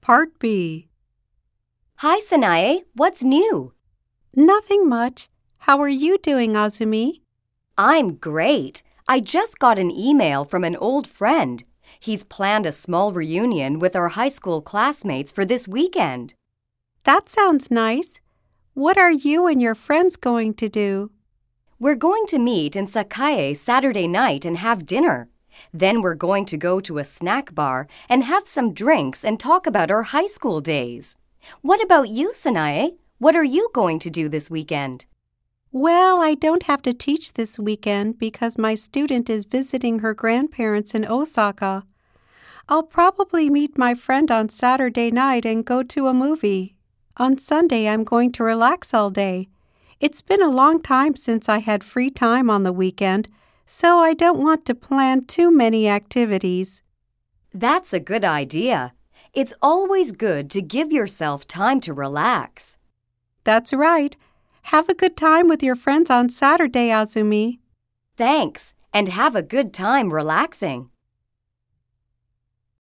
Part B. Hi, Sanae. What's new? Nothing much. How are you doing, Azumi? I'm great. I just got an email from an old friend. He's planned a small reunion with our high school classmates for this weekend. That sounds nice. What are you and your friends going to do? We're going to meet in Sakae Saturday night and have dinner. Then we're going to go to a snack bar and have some drinks and talk about our high school days. What about you, Sanae? What are you going to do this weekend? Well, I don't have to teach this weekend because my student is visiting her grandparents in Osaka. I'll probably meet my friend on Saturday night and go to a movie. On Sunday, I'm going to relax all day. It's been a long time since I had free time on the weekend, so I don't want to plan too many activities. That's a good idea. It's always good to give yourself time to relax. That's right. Have a good time with your friends on Saturday, Azumi. Thanks, and have a good time relaxing.